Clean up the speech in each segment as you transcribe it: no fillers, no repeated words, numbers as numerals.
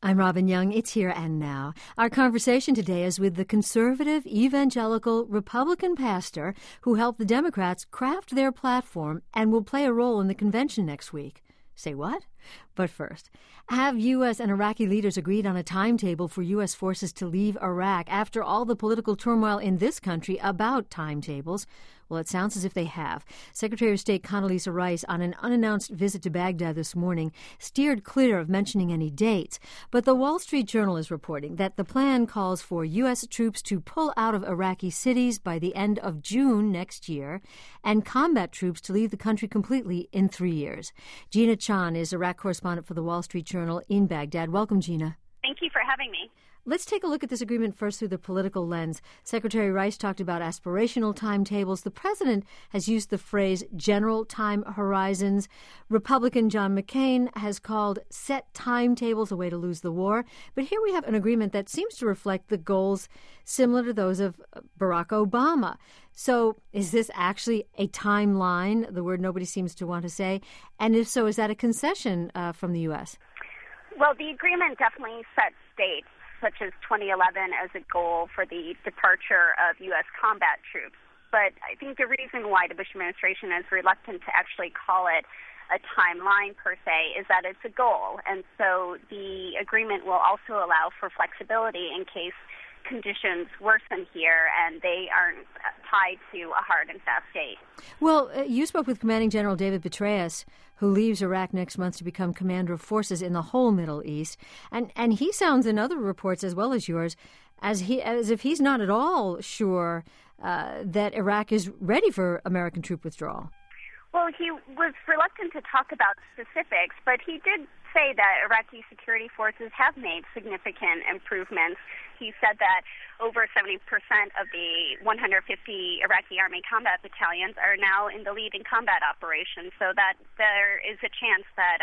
I'm Robin Young. It's Here and Now. Our conversation today is with the conservative, evangelical, Republican pastor who helped the Democrats craft their platform and will play a role in the convention next week. Say what? But first, have U.S. and Iraqi leaders agreed on a timetable for U.S. forces to leave Iraq after all the political turmoil in this country about timetables? Well, it sounds as if they have. Secretary of State Condoleezza Rice, on an unannounced visit to Baghdad this morning, steered clear of mentioning any dates. But the Wall Street Journal is reporting that the plan calls for U.S. troops to pull out of Iraqi cities by the end of June next year and combat troops to leave the country completely in 3 years. Gina Chan is Iraq correspondent for the Wall Street Journal in Baghdad. Welcome, Gina. Thank you for having me. Let's take a look at this agreement first through the political lens. Secretary Rice talked about aspirational timetables. The president has used the phrase general time horizons. Republican John McCain has called set timetables a way to lose the war. But here we have an agreement that seems to reflect the goals similar to those of Barack Obama. So is this actually a timeline, the word nobody seems to want to say? And if so, is that a concession from the U.S.? Well, the agreement definitely sets dates, such as 2011 as a goal for the departure of U.S. combat troops. But I think the reason why the Bush administration is reluctant to actually call it a timeline per se is that it's a goal. And so the agreement will also allow for flexibility in case conditions worsen here and they aren't tied to a hard and fast date. Well, you spoke with Commanding General David Petraeus, who leaves Iraq next month to become commander of forces in the whole Middle East. And he sounds in other reports as well as yours as if he's not at all sure that Iraq is ready for American troop withdrawal. Well, he was reluctant to talk about specifics, but he did say that Iraqi security forces have made significant improvements. He said that over 70% of the 150 Iraqi Army combat battalions are now in the lead in combat operations, so that there is a chance that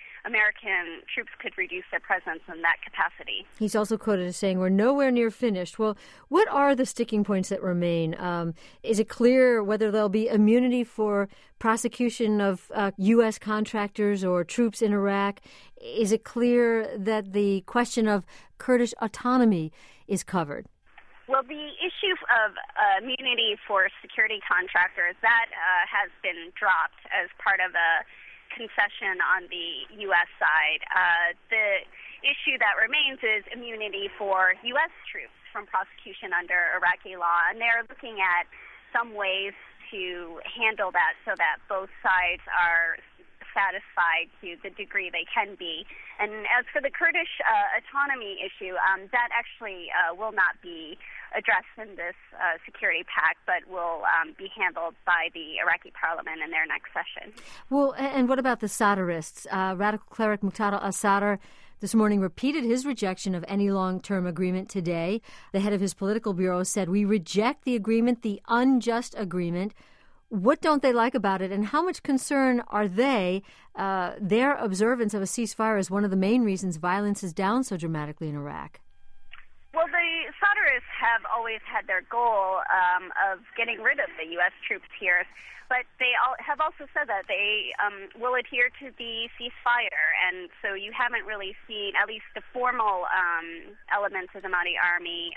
American troops could reduce their presence in that capacity. He's also quoted as saying, we're nowhere near finished. Well, what are the sticking points that remain? Is it clear whether there'll be immunity for prosecution of U.S. contractors or troops in Iraq? Is it clear that the question of Kurdish autonomy is covered? Well, the issue of immunity for security contractors, that has been dropped as part of a concession on the U.S. side. The issue that remains is immunity for U.S. troops from prosecution under Iraqi law, and they're looking at some ways to handle that so that both sides are satisfied to the degree they can be. And as for the Kurdish autonomy issue, that actually will not be addressed in this security pact, but will be handled by the Iraqi parliament in their next session. Well, and what about the Sadrists? Radical cleric Muqtada al-Sadr this morning repeated his rejection of any long-term agreement today. The head of his political bureau said, we reject the agreement, the unjust agreement. What don't they like about it, and how much concern are they? Their observance of a ceasefire is one of the main reasons violence is down so dramatically in Iraq. Well, the Sadrists have always had their goal of getting rid of the U.S. troops here, but they have also said that they will adhere to the ceasefire, and so you haven't really seen, at least the formal elements of the Mahdi army,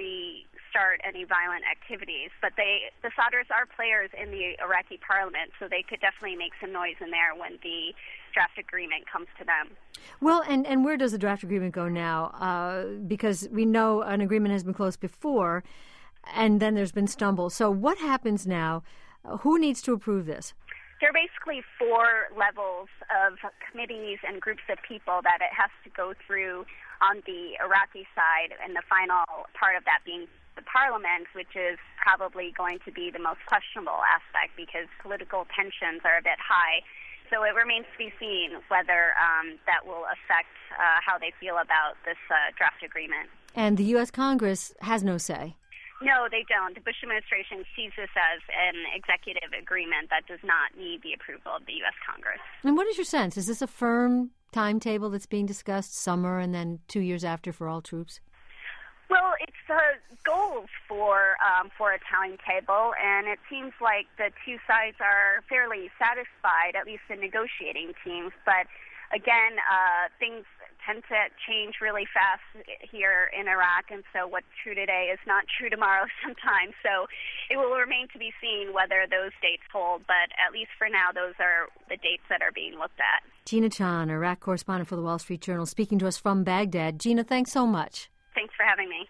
restart any violent activities. But the Sadrists are players in the Iraqi parliament, so they could definitely make some noise in there when the draft agreement comes to them. Well, and where does the draft agreement go now? Because we know an agreement has been closed before, and then there's been stumble. So what happens now? Who needs to approve this? There are basically 4 levels of committees and groups of people that it has to go through on the Iraqi side, and the final part of that being the parliament, which is probably going to be the most questionable aspect because political tensions are a bit high. So it remains to be seen whether that will affect how they feel about this draft agreement. And the U.S. Congress has no say. No, they don't. The Bush administration sees this as an executive agreement that does not need the approval of the U.S. Congress. And what is your sense? Is this a firm timetable that's being discussed, summer and then 2 years after for all troops? Well, it's goals for a timetable, and it seems like the two sides are fairly satisfied, at least the negotiating teams. But again, things tend to change really fast here in Iraq, and so what's true today is not true tomorrow sometimes. So it will remain to be seen whether those dates hold, but at least for now, those are the dates that are being looked at. Gina Chon, Iraq correspondent for the Wall Street Journal, speaking to us from Baghdad. Gina, thanks so much. Thanks for having me.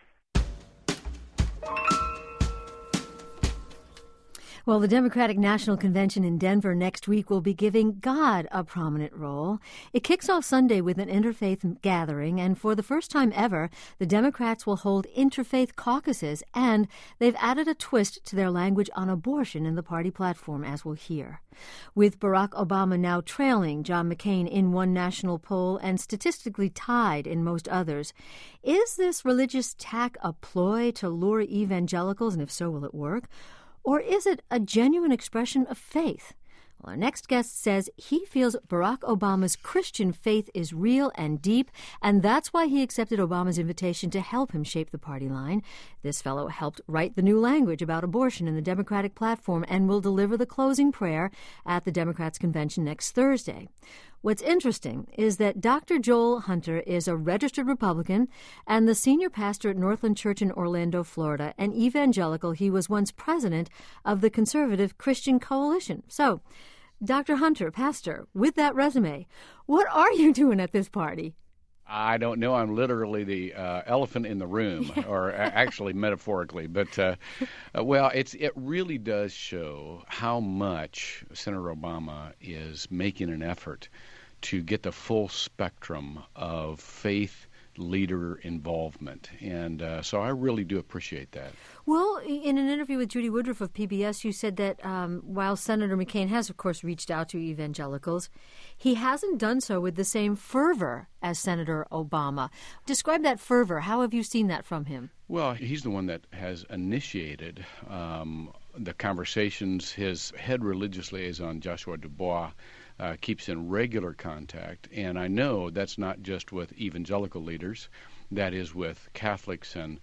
Well, the Democratic National Convention in Denver next week will be giving God a prominent role. It kicks off Sunday with an interfaith gathering, and for the first time ever, the Democrats will hold interfaith caucuses, and they've added a twist to their language on abortion in the party platform, as we'll hear. With Barack Obama now trailing John McCain in one national poll and statistically tied in most others, is this religious tack a ploy to lure evangelicals, and if so, will it work? Or is it a genuine expression of faith? Well, our next guest says he feels Barack Obama's Christian faith is real and deep, and that's why he accepted Obama's invitation to help him shape the party line. This fellow helped write the new language about abortion in the Democratic platform and will deliver the closing prayer at the Democrats' convention next Thursday. What's interesting is that Dr. Joel Hunter is a registered Republican and the senior pastor at Northland Church in Orlando, Florida. An evangelical, he was once president of the Conservative Christian Coalition. So, Dr. Hunter, pastor, with that resume, what are you doing at this party? I don't know. I'm literally the elephant in the room, or actually metaphorically. But, well, it really does show how much Senator Obama is making an effort to get the full spectrum of faith leader involvement. And so I really do appreciate that. Well, in an interview with Judy Woodruff of PBS, you said that while Senator McCain has, of course, reached out to evangelicals, he hasn't done so with the same fervor as Senator Obama. Describe that fervor. How have you seen that from him? Well, he's the one that has initiated the conversations. His head religious liaison, Joshua Dubois, keeps in regular contact, and I know that's not just with evangelical leaders, that is with Catholics and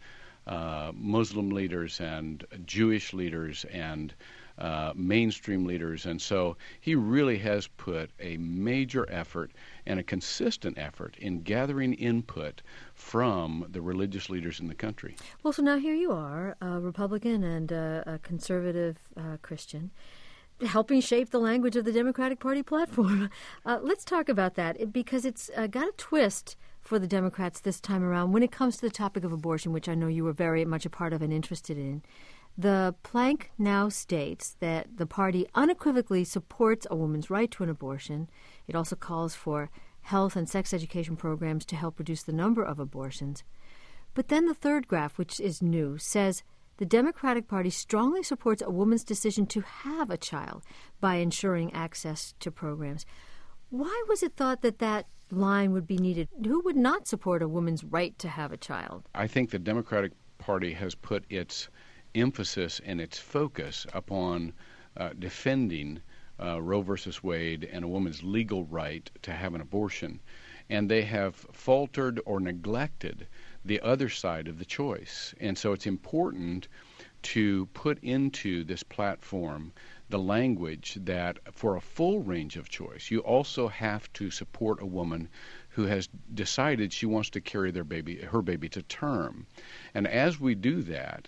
Muslim leaders and Jewish leaders and mainstream leaders, and so he really has put a major effort and a consistent effort in gathering input from the religious leaders in the country. Well, so now here you are, a Republican and a conservative Christian, helping shape the language of the Democratic Party platform. Let's talk about that, because it's got a twist for the Democrats this time around when it comes to the topic of abortion, which I know you were very much a part of and interested in. The plank now states that the party unequivocally supports a woman's right to an abortion. It also calls for health and sex education programs to help reduce the number of abortions. But then the third graph, which is new, says the Democratic Party strongly supports a woman's decision to have a child by ensuring access to programs. Why was it thought that that line would be needed? Who would not support a woman's right to have a child? I think the Democratic Party has put its emphasis and its focus upon defending Roe versus Wade and a woman's legal right to have an abortion. And they have faltered or neglected the other side of the choice. And so it's important to put into this platform the language that for a full range of choice, you also have to support a woman who has decided she wants to carry her baby to term. And as we do that,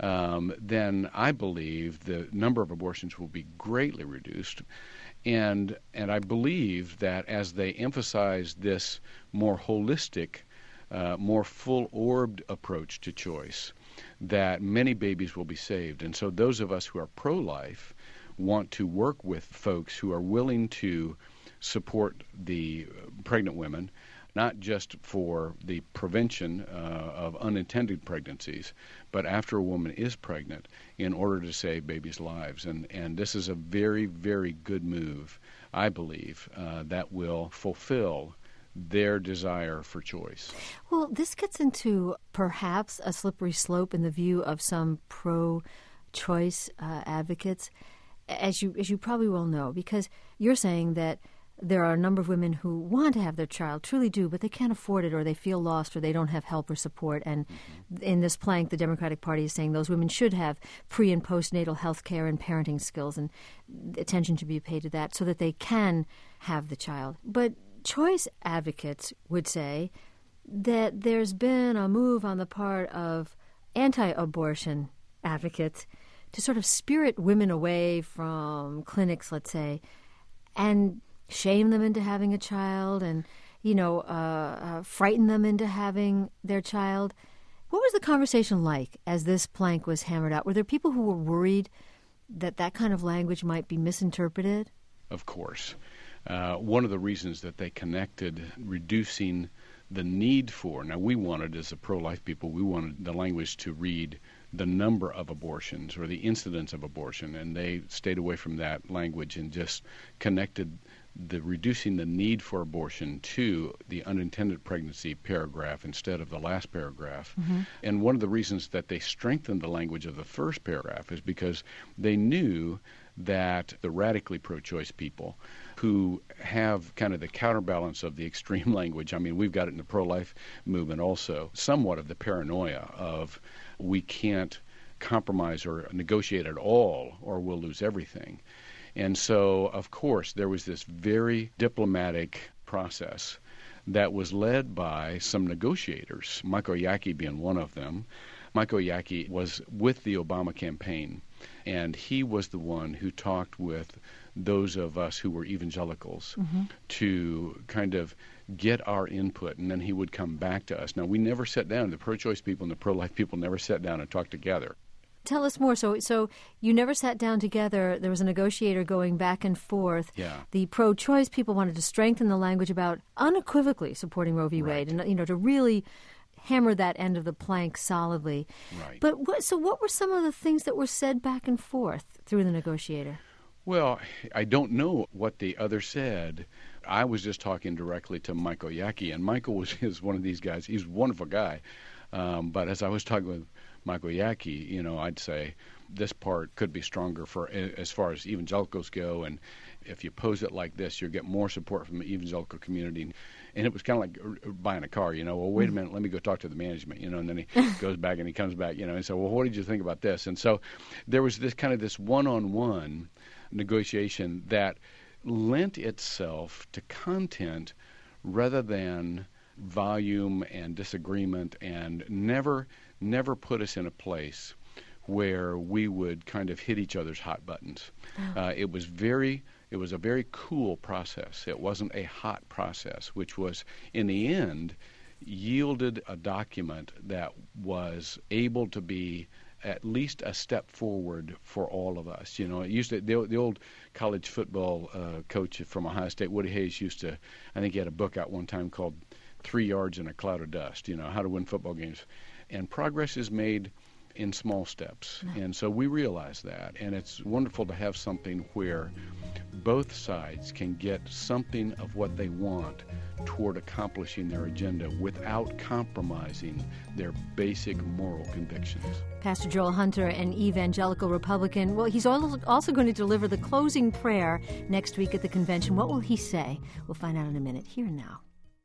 then I believe the number of abortions will be greatly reduced. And I believe that as they emphasize this more holistic, more full-orbed approach to choice, that many babies will be saved. And so those of us who are pro-life want to work with folks who are willing to support the pregnant women, not just for the prevention of unintended pregnancies, but after a woman is pregnant in order to save babies' lives. And this is a very, very good move, I believe, that will fulfill their desire for choice. Well, this gets into perhaps a slippery slope in the view of some pro-choice advocates, as you probably well know, because you're saying that there are a number of women who want to have their child, truly do, but they can't afford it, or they feel lost, or they don't have help or support. And in this plank, the Democratic Party is saying those women should have pre- and postnatal health care and parenting skills, and attention to be paid to that so that they can have the child. But choice advocates would say that there's been a move on the part of anti-abortion advocates to sort of spirit women away from clinics, let's say, and shame them into having a child and, frighten them into having their child. What was the conversation like as this plank was hammered out? Were there people who were worried that that kind of language might be misinterpreted? Of course. One of the reasons that they connected reducing the need for, now we wanted as a pro-life people, we wanted the language to read the number of abortions or the incidence of abortion, and they stayed away from that language and just connected the reducing the need for abortion to the unintended pregnancy paragraph instead of the last paragraph. Mm-hmm. And one of the reasons that they strengthened the language of the first paragraph is because they knew that the radically pro-choice people who have kind of the counterbalance of the extreme language, I mean, we've got it in the pro-life movement also, somewhat of the paranoia of we can't compromise or negotiate at all or we'll lose everything. And so, of course, there was this very diplomatic process that was led by some negotiators, Michael Yaki being one of them. Michael Yaki was with the Obama campaign, and he was the one who talked with those of us who were evangelicals to kind of get our input, and then he would come back to us. Now, we never sat down. The pro-choice people and the pro-life people never sat down and talked together. Tell us more. So you never sat down together. There was a negotiator going back and forth. Yeah. The pro-choice people wanted to strengthen the language about unequivocally supporting Roe v. Wade, and to really hammer that end of the plank solidly. Right. But what were some of the things that were said back and forth through the negotiator? Well, I don't know what the other said. I was just talking directly to Michael Yaki, and Michael is one of these guys. He's a wonderful guy. But as I was talking with Michael Yaki, I'd say this part could be stronger for as far as evangelicals go, and if you pose it like this, you'll get more support from the evangelical community. And it was kind of like buying a car, well, wait a minute, let me go talk to the management, and then he goes back and he comes back, and so, well, what did you think about this? And so there was this one-on-one negotiation that lent itself to content rather than volume and disagreement, and never put us in a place where we would kind of hit each other's hot buttons. It was a very cool process. It wasn't a hot process, which was, in the end, yielded a document that was able to be at least a step forward for all of us. It used to, the old college football coach from Ohio State, Woody Hayes, I think he had a book out one time called 3 Yards in a Cloud of Dust, how to win football games. And progress is made in small steps. And so we realize that. And it's wonderful to have something where both sides can get something of what they want toward accomplishing their agenda without compromising their basic moral convictions. Pastor Joel Hunter, an evangelical Republican, well, he's also going to deliver the closing prayer next week at the convention. What will he say? We'll find out in a minute. Here and now.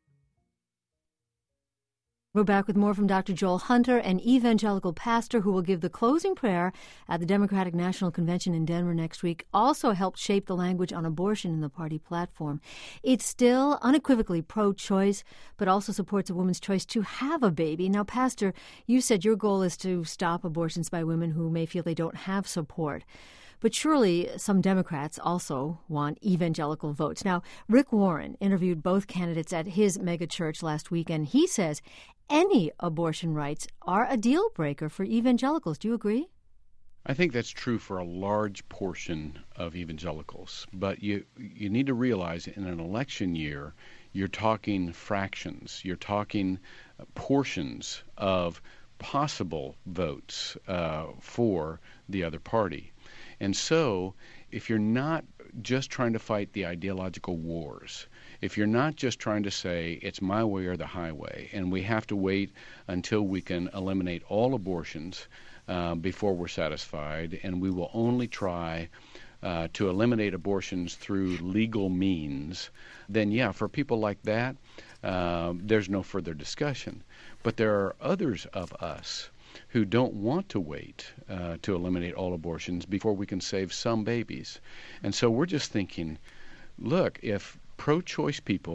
We're back with more from Dr. Joel Hunter, an evangelical pastor who will give the closing prayer at the Democratic National Convention in Denver next week. Also helped shape the language on abortion in the party platform. It's still unequivocally pro-choice, but also supports a woman's choice to have a baby. Now, Pastor, you said your goal is to stop abortions by women who may feel they don't have support. But surely some Democrats also want evangelical votes. Now, Rick Warren interviewed both candidates at his megachurch last weekend. He says any abortion rights are a deal breaker for evangelicals. Do you agree? I think that's true for a large portion of evangelicals. But you need to realize in an election year, you're talking fractions. You're talking portions of possible votes for the other party. And so if you're not just trying to fight the ideological wars, if you're not just trying to say it's my way or the highway, and we have to wait until we can eliminate all abortions before we're satisfied, and we will only try to eliminate abortions through legal means, then yeah, for people like that, there's no further discussion. But there are others of us who don't want to wait to eliminate all abortions before we can save some babies. And so we're just thinking, look, if pro-choice people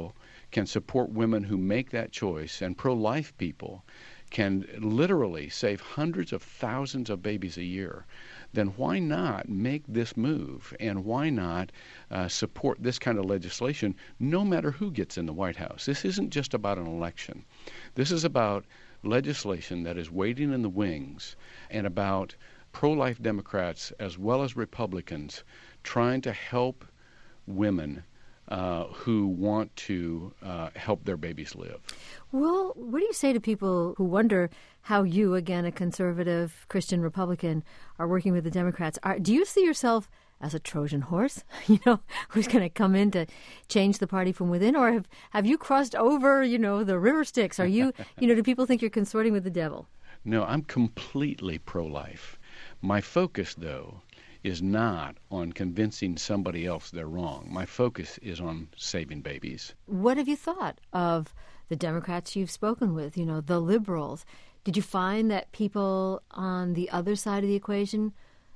can support women who make that choice, and pro-life people can literally save hundreds of thousands of babies a year, then why not make this move? And why not support this kind of legislation no matter who gets in the White House? This isn't just about an election. This is about legislation that is waiting in the wings, and about pro-life Democrats as well as Republicans trying to help women who want to help their babies live. Well, what do you say to people who wonder how you, again, a conservative Christian Republican, are working with the Democrats? Do you see yourself as a Trojan horse, who's going to come in to change the party from within? Or have you crossed over, the river Styx? Are you, do people think you're consorting with the devil? No, I'm completely pro-life. My focus, though, is not on convincing somebody else they're wrong. My focus is on saving babies. What have you thought of the Democrats you've spoken with, the liberals? Did you find that people on the other side of the equation,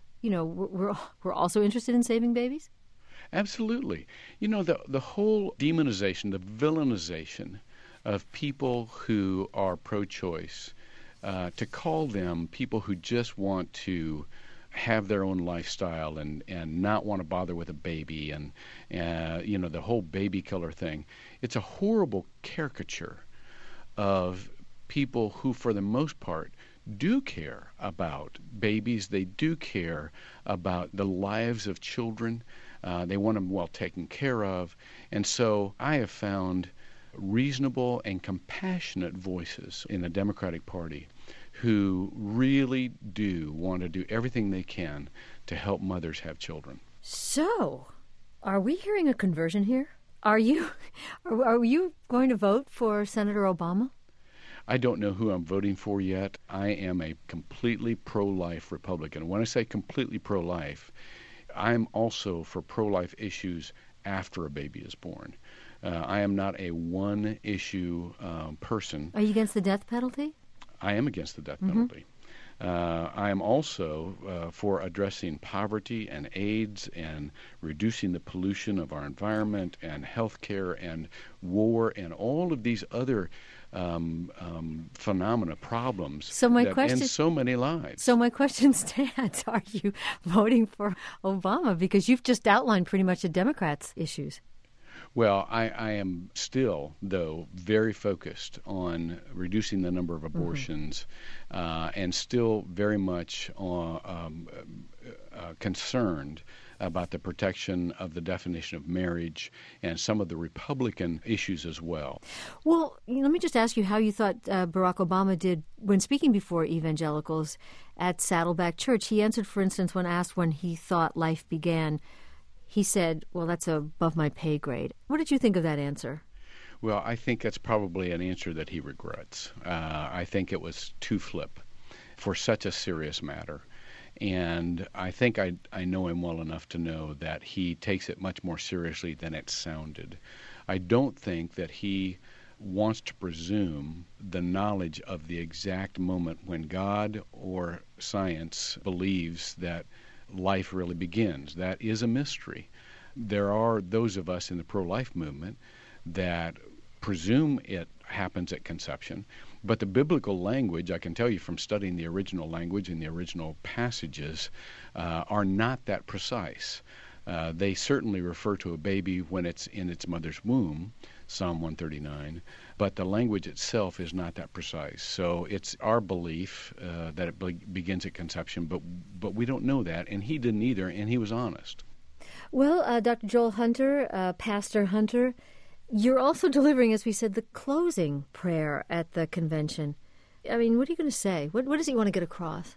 were also interested in saving babies? Absolutely. The whole demonization, the villainization of people who are pro-choice, to call them people who just want to have their own lifestyle and not want to bother with a baby and the whole baby killer thing. It's a horrible caricature of people who, for the most part, do care about babies. They do care about the lives of children. They want them well taken care of. And so I have found reasonable and compassionate voices in the Democratic Party who really do want to do everything they can to help mothers have children. So, are we hearing a conversion here? Are you going to vote for Senator Obama? I don't know who I'm voting for yet. I am a completely pro-life Republican. When I say completely pro-life, I'm also for pro-life issues after a baby is born. I am not a one-issue person. Are you against the death penalty? I am against the death penalty. I am also for addressing poverty and AIDS and reducing the pollution of our environment and health care and war and all of these other phenomena, problems that end so many lives. So my question stands, are you voting for Obama? Because you've just outlined pretty much the Democrats' issues. Well, I am still, though, very focused on reducing the number of abortions and still very much concerned about the protection of the definition of marriage and some of the Republican issues as well. Well, let me just ask you how you thought Barack Obama did when speaking before evangelicals at Saddleback Church. He answered, for instance, when asked when he thought life began, he said, well, that's above my pay grade. What did you think of that answer? Well, I think that's probably an answer that he regrets. I think it was too flip for such a serious matter. And I think I know him well enough to know that he takes it much more seriously than it sounded. I don't think that he wants to presume the knowledge of the exact moment when God or science believes that life really begins. That is a mystery. There are those of us in the pro-life movement that presume it happens at conception, but the biblical language, I can tell you from studying the original language and the original passages, are not that precise. They certainly refer to a baby when it's in its mother's womb, Psalm 139, but the language itself is not that precise. So it's our belief that it begins at conception, but we don't know that, and he didn't either, and he was honest. Well, Dr. Joel Hunter, Pastor Hunter, you're also delivering, as we said, the closing prayer at the convention. I mean, what are you going to say? What does he want to get across?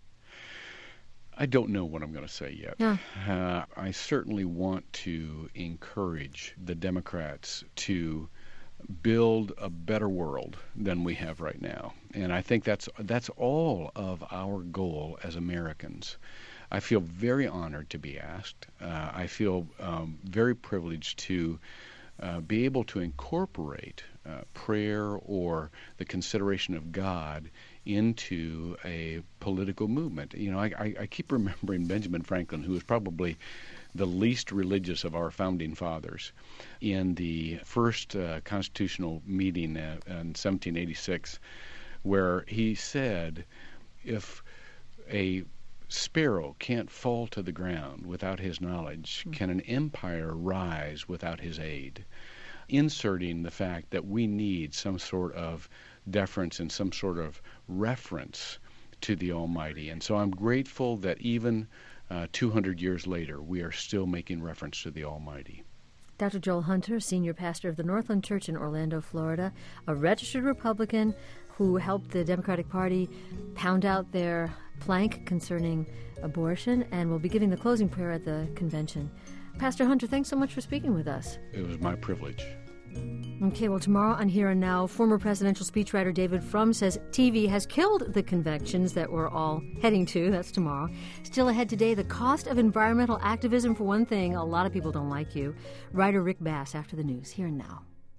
I don't know what I'm going to say yet. Yeah. I certainly want to encourage the Democrats to build a better world than we have right now. And I think that's all of our goal as Americans. I feel very honored to be asked. I feel very privileged to be able to incorporate prayer or the consideration of God into a political movement. I keep remembering Benjamin Franklin, who was probably the least religious of our founding fathers. In the first constitutional meeting in 1786, where he said, if a sparrow can't fall to the ground without his knowledge, can an empire rise without his aid? Inserting the fact that we need some sort of deference and some sort of reference to the Almighty. And so I'm grateful that even 200 years later, we are still making reference to the Almighty. Dr. Joel Hunter, senior pastor of the Northland Church in Orlando, Florida, a registered Republican who helped the Democratic Party pound out their plank concerning abortion, and will be giving the closing prayer at the convention. Pastor Hunter, thanks so much for speaking with us. It was my privilege. Okay, well, tomorrow on Here and Now, former presidential speechwriter David Frum says TV has killed the conventions that we're all heading to. That's tomorrow. Still ahead today, the cost of environmental activism, for one thing. A lot of people don't like you. Writer Rick Bass after the news. Here and Now.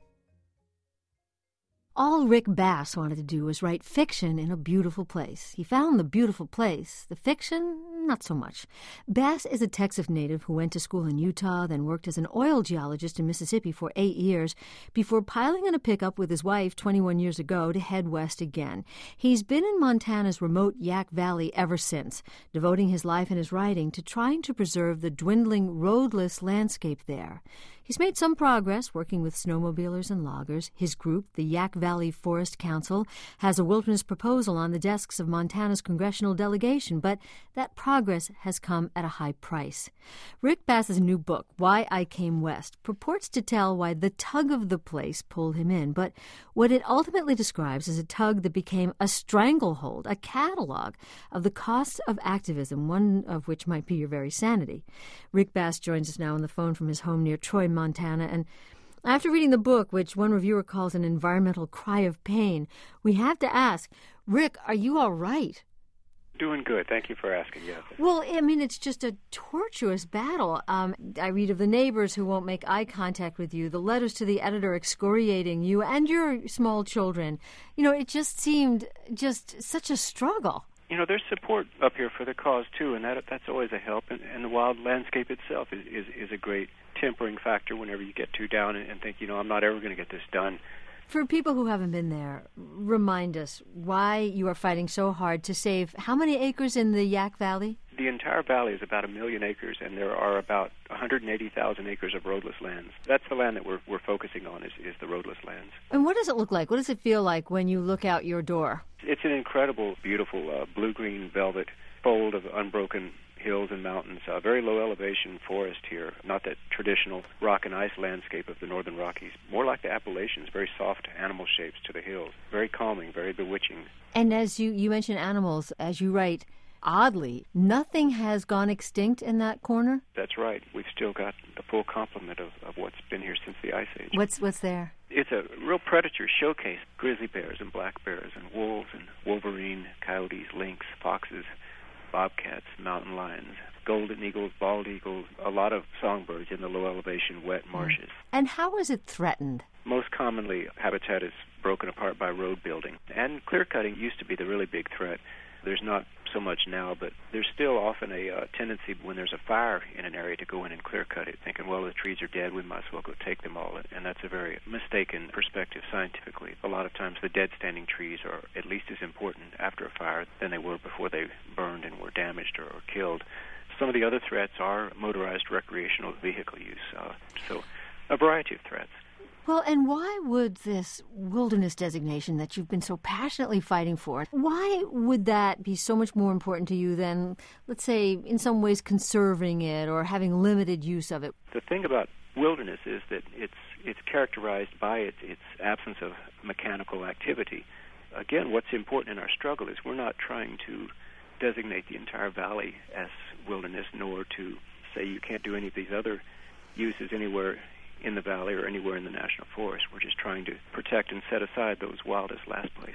All Rick Bass wanted to do was write fiction in a beautiful place. He found the beautiful place. The fiction, not so much. Bass is a Texas native who went to school in Utah, then worked as an oil geologist in Mississippi for 8 years before piling in a pickup with his wife 21 years ago to head west again. He's been in Montana's remote Yak Valley ever since, devoting his life and his writing to trying to preserve the dwindling roadless landscape there. He's made some progress working with snowmobilers and loggers. His group, the Yak Valley Forest Council, has a wilderness proposal on the desks of Montana's congressional delegation, but that progress has come at a high price. Rick Bass's new book, Why I Came West, purports to tell why the tug of the place pulled him in, but what it ultimately describes is a tug that became a stranglehold, a catalog of the costs of activism, one of which might be your very sanity. Rick Bass joins us now on the phone from his home near Troy, Montana, and after reading the book, which one reviewer calls an environmental cry of pain, we have to ask, Rick, are you all right? Doing good. Thank you for asking. Yes. Well, I mean, it's just a tortuous battle. I read of the neighbors who won't make eye contact with you, the letters to the editor excoriating you and your small children. It just seemed just such a struggle. There's support up here for the cause, too, and that's always a help. And the wild landscape itself is a great tempering factor whenever you get too down and think, I'm not ever going to get this done. For people who haven't been there, remind us why you are fighting so hard to save how many acres in the Yak Valley? The entire valley is about 1 million acres, and there are about 180,000 acres of roadless lands. That's the land that we're focusing on is the roadless lands. And what does it look like? What does it feel like when you look out your door? It's an incredible, beautiful blue-green velvet fold of unbroken hills and mountains, very low elevation forest here, not that traditional rock and ice landscape of the northern Rockies, more like the Appalachians, very soft animal shapes to the hills, very calming, very bewitching. And as you mention animals, as you write, oddly, nothing has gone extinct in that corner? That's right. We've still got the full complement of what's been here since the Ice Age. What's there? It's a real predator showcase. Grizzly bears and black bears and wolves and wolverine, coyotes, lynx, foxes, bobcats, mountain lions, golden eagles, bald eagles, a lot of songbirds in the low elevation wet marshes. And how is it threatened? Most commonly, habitat is broken apart by road building. And clear cutting used to be the really big threat. There's not so much now, but there's still often a tendency when there's a fire in an area to go in and clear cut it, thinking, well, the trees are dead, we might as well go take them all. And that's a very mistaken perspective scientifically. A lot of times the dead standing trees are at least as important after a fire than they were before they burned and were damaged or killed. Some of the other threats are motorized recreational vehicle use, so a variety of threats. Well, and why would this wilderness designation that you've been so passionately fighting for, why would that be so much more important to you than, let's say, in some ways conserving it or having limited use of it? The thing about wilderness is that it's characterized by its absence of mechanical activity. Again, what's important in our struggle is we're not trying to designate the entire valley as wilderness, nor to say you can't do any of these other uses anywhere in the valley or anywhere in the national forest. We're just trying to protect and set aside those wildest last places.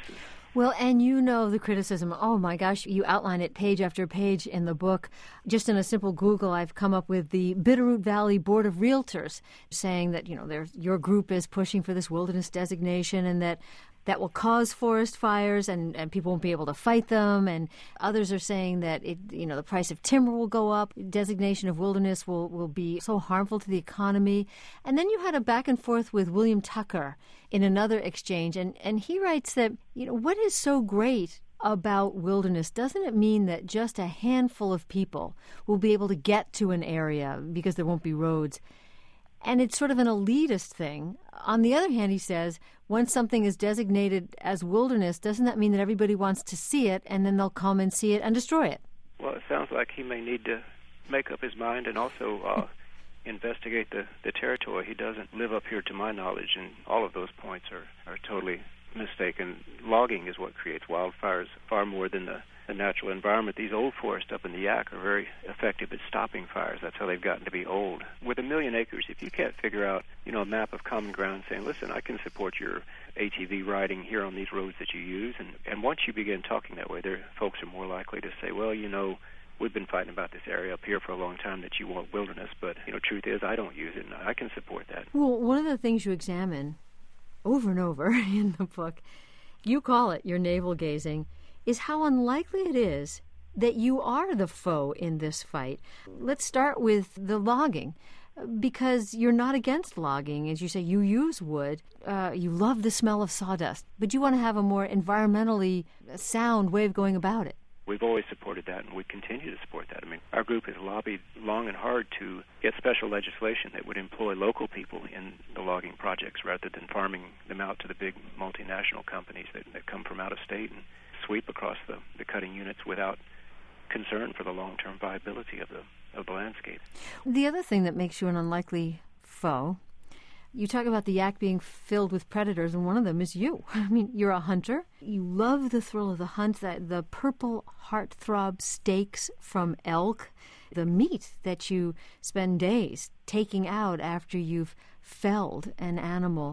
Well, and you know the criticism. Oh, my gosh, you outline it page after page in the book. Just in a simple Google, I've come up with the Bitterroot Valley Board of Realtors saying that, your group is pushing for this wilderness designation and that will cause forest fires and people won't be able to fight them. And others are saying that the price of timber will go up. Designation of wilderness will be so harmful to the economy. And then you had a back and forth with William Tucker in another exchange. And he writes that, what is so great about wilderness? Doesn't it mean that just a handful of people will be able to get to an area because there won't be roads? And it's sort of an elitist thing. On the other hand, he says, once something is designated as wilderness, doesn't that mean that everybody wants to see it and then they'll come and see it and destroy it? Well, it sounds like he may need to make up his mind and also investigate the territory. He doesn't live up here to my knowledge, and all of those points are totally mistaken. Logging is what creates wildfires far more than the natural environment. These old forests up in the Yak are very effective at stopping fires. That's how they've gotten to be old. With 1 million acres, if you can't figure out, a map of common ground saying, listen, I can support your ATV riding here on these roads that you use, and once you begin talking that way, folks are more likely to say, well, we've been fighting about this area up here for a long time that you want wilderness, but, truth is I don't use it, and I can support that. Well, one of the things you examine over and over in the book, you call it your navel-gazing, is how unlikely it is that you are the foe in this fight. Let's start with the logging, because you're not against logging. As you say, you use wood. You love the smell of sawdust, but you want to have a more environmentally sound way of going about it. We've always supported that, and we continue to support that. I mean, our group has lobbied long and hard to get special legislation that would employ local people in the logging projects rather than farming them out to the big multinational companies that come from out of state and sweep across the cutting units without concern for the long-term viability of the landscape. The other thing that makes you an unlikely foe, you talk about the Yak being filled with predators, and one of them is you. I mean, you're a hunter. You love the thrill of the hunt, the purple heartthrob steaks from elk, the meat that you spend days taking out after you've felled an animal,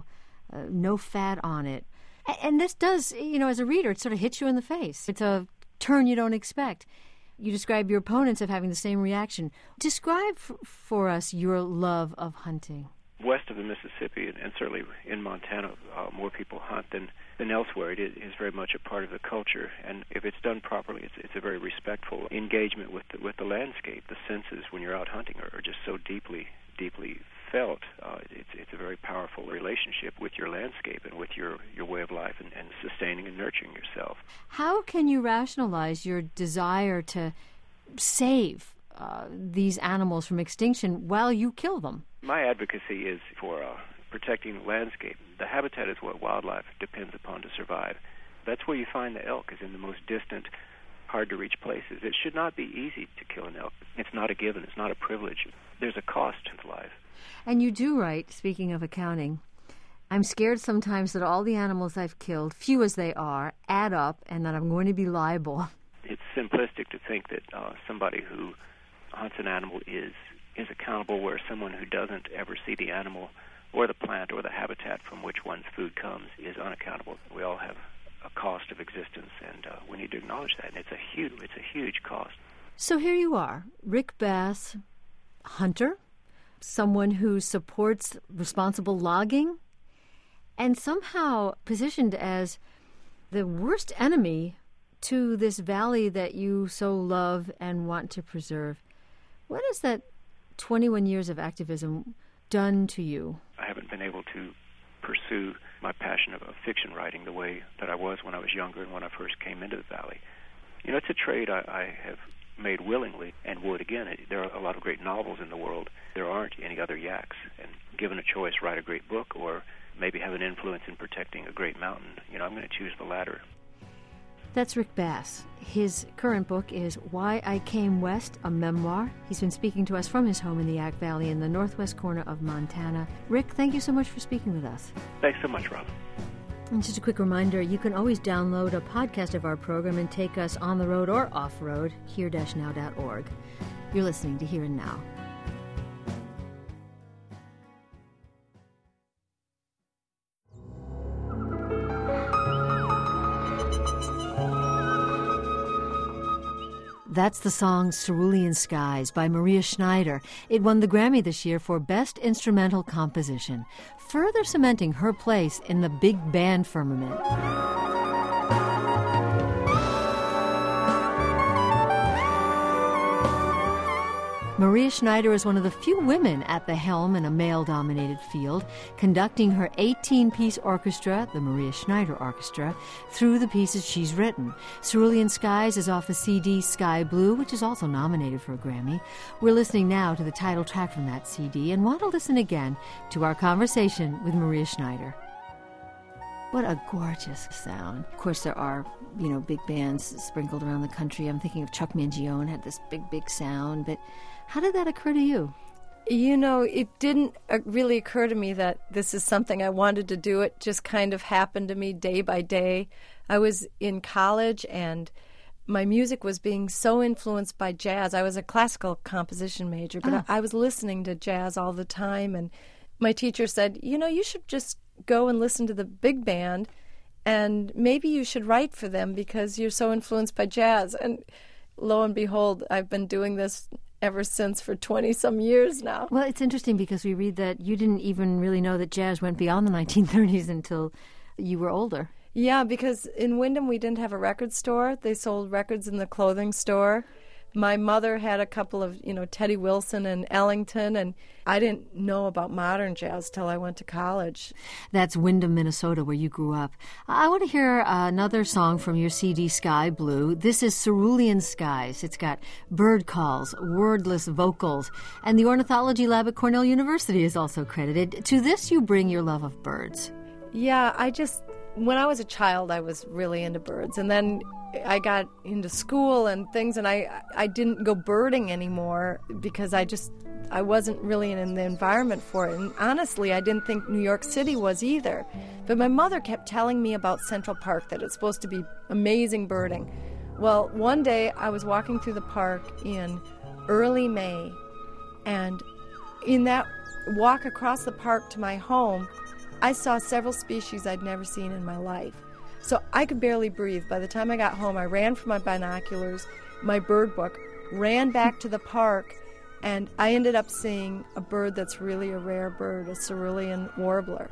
no fat on it. And this does, as a reader, it sort of hits you in the face. It's a turn you don't expect. You describe your opponents of having the same reaction. Describe for us your love of hunting. West of the Mississippi, and certainly in Montana, more people hunt than elsewhere. It is very much a part of the culture, and if it's done properly, it's a very respectful engagement with the landscape. The senses, when you're out hunting, are just so deeply felt. It's a very powerful relationship with your landscape and with your way of life and sustaining and nurturing yourself. How can you rationalize your desire to save these animals from extinction while you kill them? My advocacy is for protecting the landscape. The habitat is what wildlife depends upon to survive. That's where you find the elk, is in the most distant, hard-to-reach places. It should not be easy to kill an elk. It's not a given. It's not a privilege. There's a cost to life. And you do write, speaking of accounting, I'm scared sometimes that all the animals I've killed, few as they are, add up and that I'm going to be liable. It's simplistic to think that somebody who hunts an animal is accountable, where someone who doesn't ever see the animal or the plant or the habitat from which one's food comes is unaccountable. We all have a cost of existence, and we need to acknowledge that, and it's a huge cost. So here you are, Rick Bass, hunter, someone who supports responsible logging, and somehow positioned as the worst enemy to this valley that you so love and want to preserve. What has that 21 years of activism done to you? I haven't been able to pursue my passion of fiction writing the way that I was when I was younger and when I first came into the valley. It's a trade I have made willingly and would again. There are a lot of great novels in the world. There aren't any other Yaks. And given a choice, write a great book or maybe have an influence in protecting a great mountain, I'm going to choose the latter. That's Rick Bass. His current book is Why I Came West, a memoir. He's been speaking to us from his home in the Yak Valley in the northwest corner of Montana. Rick, thank you so much for speaking with us. Thanks so much, Rob. And just a quick reminder, you can always download a podcast of our program and take us on the road or off-road, here-now.org. You're listening to Here and Now. That's the song Cerulean Skies by Maria Schneider. It won the Grammy this year for Best Instrumental Composition, further cementing her place in the big band firmament. Maria Schneider is one of the few women at the helm in a male-dominated field, conducting her 18-piece orchestra, the Maria Schneider Orchestra, through the pieces she's written. Cerulean Skies is off the CD Sky Blue, which is also nominated for a Grammy. We're listening now to the title track from that CD and want to listen again to our conversation with Maria Schneider. What a gorgeous sound. Of course, there are, big bands sprinkled around the country. I'm thinking of Chuck Mangione had this big sound, but how did that occur to you? It didn't really occur to me that this is something I wanted to do. It just kind of happened to me day by day. I was in college and my music was being so influenced by jazz. I was a classical composition major, but I was listening to jazz all the time. And my teacher said, you should just go and listen to the big band and maybe you should write for them because you're so influenced by jazz. And lo and behold, I've been doing this ever since for 20-some years now. Well, it's interesting because we read that you didn't even really know that jazz went beyond the 1930s until you were older. Yeah, because in Windham we didn't have a record store. They sold records in the clothing store. My mother had a couple of, Teddy Wilson and Ellington, and I didn't know about modern jazz till I went to college. That's Windham, Minnesota, where you grew up. I want to hear another song from your CD, Sky Blue. This is Cerulean Skies. It's got bird calls, wordless vocals, and the Ornithology Lab at Cornell University is also credited. To this, you bring your love of birds. Yeah, when I was a child, I was really into birds, and then I got into school and things, and I didn't go birding anymore because I wasn't really in the environment for it. And honestly, I didn't think New York City was either. But my mother kept telling me about Central Park, that it's supposed to be amazing birding. Well, one day I was walking through the park in early May, and in that walk across the park to my home, I saw several species I'd never seen in my life. So I could barely breathe. By the time I got home, I ran for my binoculars, my bird book, ran back to the park, and I ended up seeing a bird that's really a rare bird, a cerulean warbler.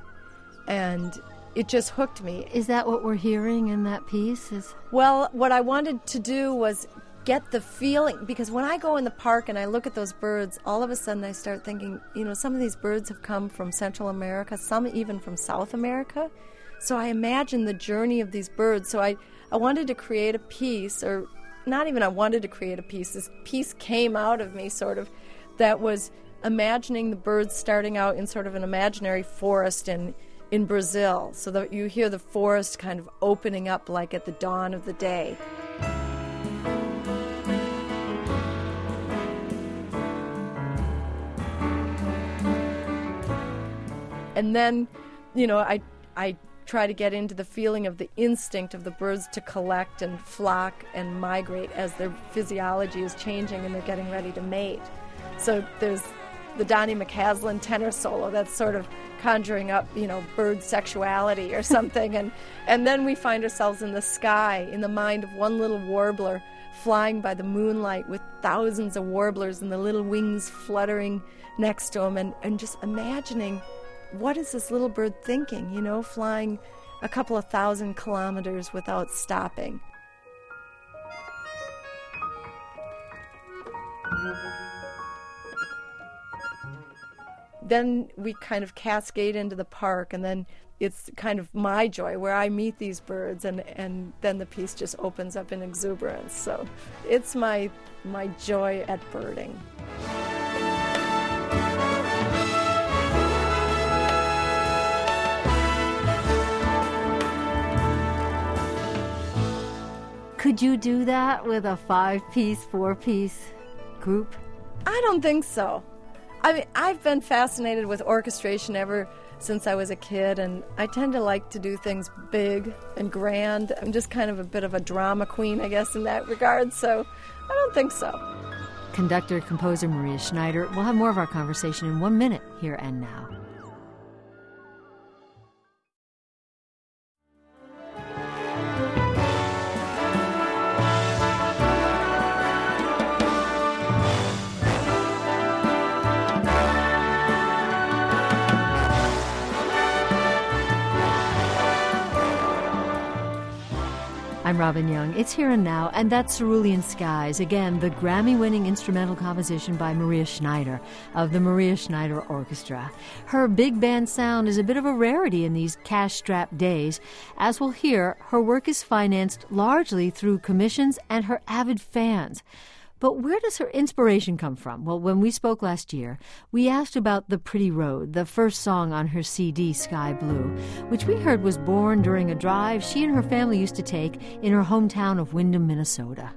And it just hooked me. Is that what we're hearing in that piece? Well, what I wanted to do was get the feeling, because when I go in the park and I look at those birds, all of a sudden I start thinking, some of these birds have come from Central America, some even from South America. So I imagine the journey of these birds. So I wanted to create a piece, or not even I wanted to create a piece. This piece came out of me, sort of, that was imagining the birds starting out in sort of an imaginary forest in Brazil, so that you hear the forest kind of opening up like at the dawn of the day. And then, I try to get into the feeling of the instinct of the birds to collect and flock and migrate as their physiology is changing and they're getting ready to mate. So there's the Donny McCaslin tenor solo that's sort of conjuring up, bird sexuality or something. And then we find ourselves in the sky, in the mind of one little warbler flying by the moonlight with thousands of warblers and the little wings fluttering next to him, and just imagining, what is this little bird thinking, flying a couple of 1,000 kilometers without stopping. Then we kind of cascade into the park, and then it's kind of my joy where I meet these birds, and then the piece just opens up in exuberance. So it's my joy at birding. Could you do that with a 5-piece, 4-piece group? I don't think so. I mean, I've been fascinated with orchestration ever since I was a kid, and I tend to like to do things big and grand. I'm just kind of a bit of a drama queen, I guess, in that regard, so I don't think so. Conductor, composer Maria Schneider. We'll have more of our conversation in 1 minute, here and now. I'm Robin Young. It's Here and Now, and that's Cerulean Skies. Again, the Grammy-winning instrumental composition by Maria Schneider of the Maria Schneider Orchestra. Her big band sound is a bit of a rarity in these cash-strapped days. As we'll hear, her work is financed largely through commissions and her avid fans. But where does her inspiration come from? Well, when we spoke last year, we asked about The Pretty Road, the first song on her CD, Sky Blue, which we heard was born during a drive she and her family used to take in her hometown of Windham, Minnesota.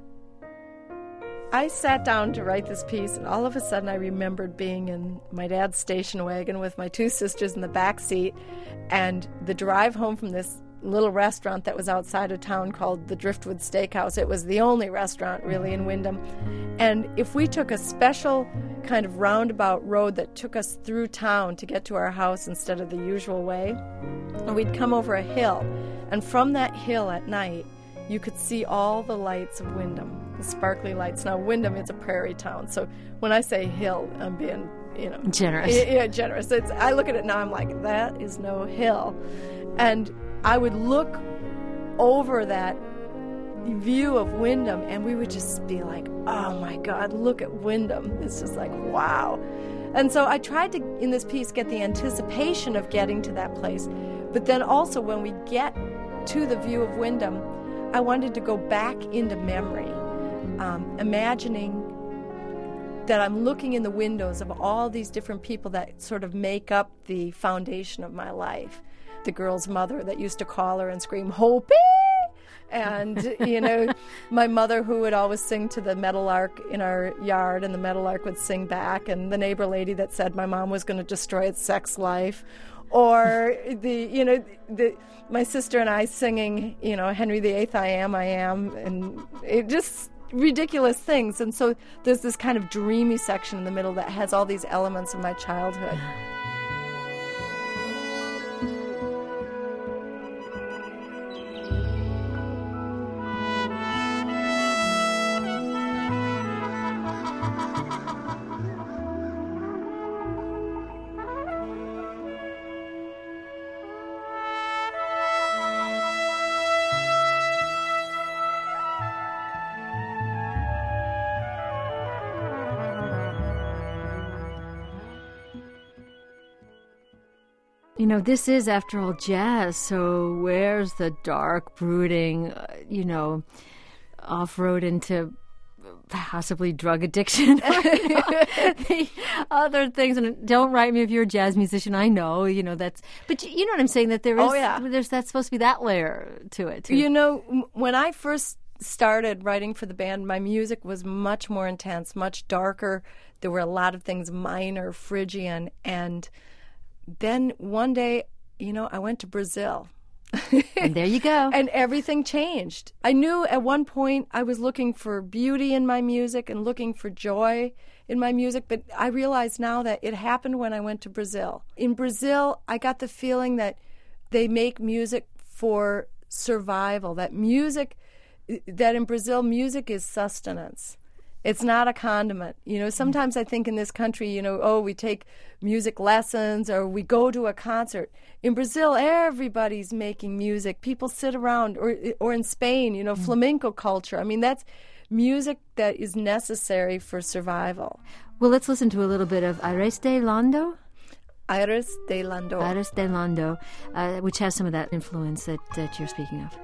I sat down to write this piece, and all of a sudden I remembered being in my dad's station wagon with my two sisters in the back seat, and the drive home from this little restaurant that was outside of town called the Driftwood Steakhouse. It was the only restaurant really in Windham. And if we took a special kind of roundabout road that took us through town to get to our house instead of the usual way, and we'd come over a hill, and from that hill at night you could see all the lights of Windham, the sparkly lights. Now Windham is a prairie town, so when I say hill, I'm being, generous. Yeah, generous. I look at it now, I'm like, that is no hill. And I would look over that view of Windham, and we would just be like, oh my God, look at Windham. It's just like, wow. And so I tried to, in this piece, get the anticipation of getting to that place. But then also when we get to the view of Windham, I wanted to go back into memory, imagining that I'm looking in the windows of all these different people that sort of make up the foundation of my life. The girl's mother that used to call her and scream, Hopi! And, my mother who would always sing to the meadowlark in our yard, and the meadowlark would sing back, and the neighbor lady that said my mom was going to destroy its sex life. Or, my sister and I singing, Henry VIII, I am, and it just ridiculous things. And so there's this kind of dreamy section in the middle that has all these elements of my childhood. This is, after all, jazz, so where's the dark, brooding, off-road into possibly drug addiction, or, the other things? And don't write me if you're a jazz musician. I know, that's... But you know what I'm saying, that there is... There's that's supposed to be that layer to it, too. When I first started writing for the band, my music was much more intense, much darker. There were a lot of things minor, Phrygian, and... Then one day, I went to Brazil. And there you go. And everything changed. I knew at one point I was looking for beauty in my music and looking for joy in my music, but I realize now that it happened when I went to Brazil. In Brazil, I got the feeling that they make music for survival, that in Brazil, music is sustenance. It's not a condiment. Sometimes I think in this country, we take music lessons or we go to a concert. In Brazil, everybody's making music. People sit around, or in Spain, flamenco culture. I mean, that's music that is necessary for survival. Well, let's listen to a little bit of Aires de Lando. Aires de Lando. Aires de Lando, which has some of that influence that you're speaking of.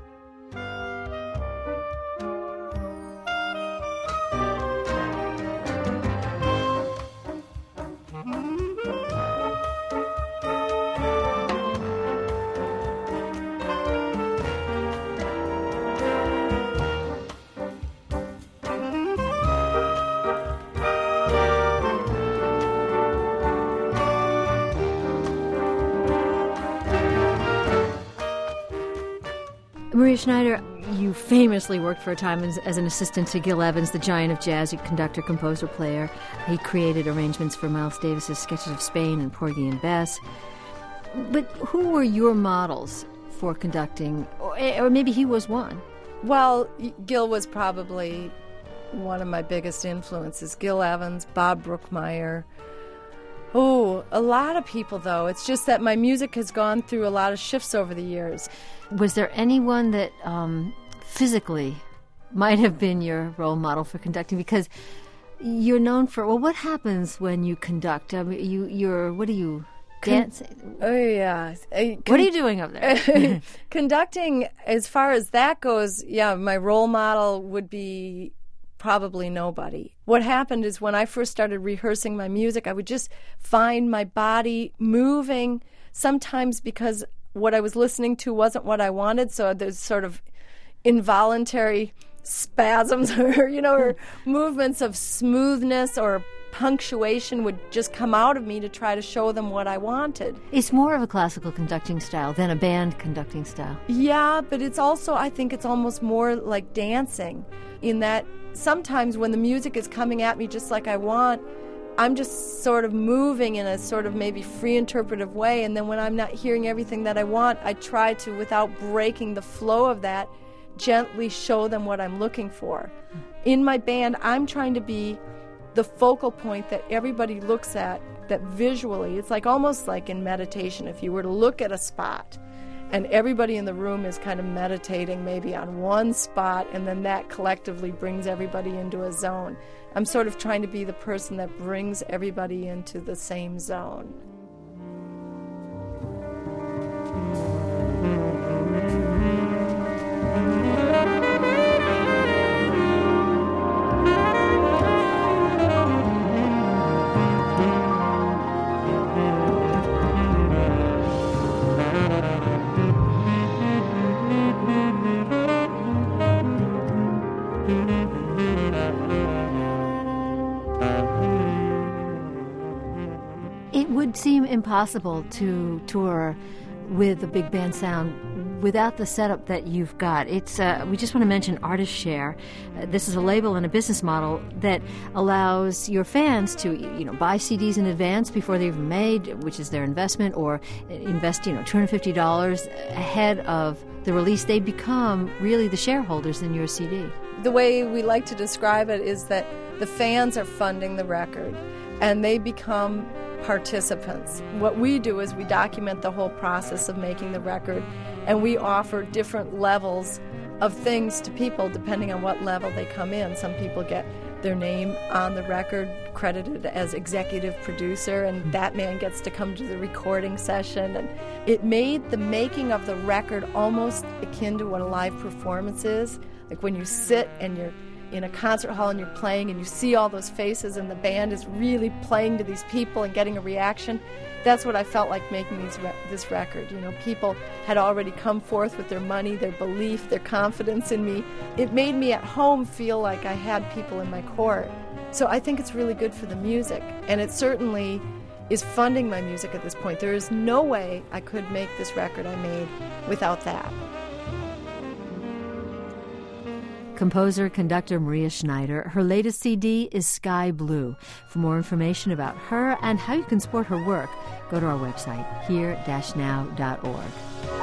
Maria Schneider, you famously worked for a time as an assistant to Gil Evans, the giant of jazz, conductor, composer, player. He created arrangements for Miles Davis's Sketches of Spain and Porgy and Bess. But who were your models for conducting? Or maybe he was one. Well, Gil was probably one of my biggest influences. Gil Evans, Bob Brookmeyer. Oh, a lot of people, though. It's just that my music has gone through a lot of shifts over the years. Was there anyone that physically might have been your role model for conducting? Because you're known for, well, what happens when you conduct? I mean, what are you, dancing? Oh, yeah. What are you doing up there? Conducting, as far as that goes, yeah, my role model would be probably nobody. What happened is when I first started rehearsing my music, I would just find my body moving, sometimes because what I was listening to wasn't what I wanted, so there's sort of involuntary spasms or movements of smoothness or punctuation would just come out of me to try to show them what I wanted. It's more of a classical conducting style than a band conducting style. Yeah, but it's also, I think it's almost more like dancing, in that sometimes when the music is coming at me just like I want, I'm just sort of moving in a sort of maybe free interpretive way, and then when I'm not hearing everything that I want, I try to, without breaking the flow of that, gently show them what I'm looking for. In my band, I'm trying to be the focal point that everybody looks at, that visually, it's like almost like in meditation, if you were to look at a spot and everybody in the room is kind of meditating maybe on one spot, and then that collectively brings everybody into a zone. I'm sort of trying to be the person that brings everybody into the same zone. It would seem impossible to tour with a big band sound without the setup that you've got. It's we just want to mention Artist Share. This is a label and a business model that allows your fans to buy CDs in advance before they're even made, which is their investment, or invest $250 ahead of the release. They become really the shareholders in your CD. The way we like to describe it is that the fans are funding the record and they become participants. What we do is we document the whole process of making the record, and we offer different levels of things to people depending on what level they come in. Some people get their name on the record credited as executive producer, and that man gets to come to the recording session. And it made the making of the record almost akin to what a live performance is. Like when you sit and you're in a concert hall and you're playing and you see all those faces and the band is really playing to these people and getting a reaction. That's what I felt like making this record. People had already come forth with their money, their belief, their confidence in me. It made me at home feel like I had people in my court. So I think it's really good for the music, and it certainly is funding my music at this point. There is no way I could make this record I made without that. Composer, conductor Maria Schneider. Her latest CD is Sky Blue. For more information about her and how you can support her work, go to our website, here-now.org.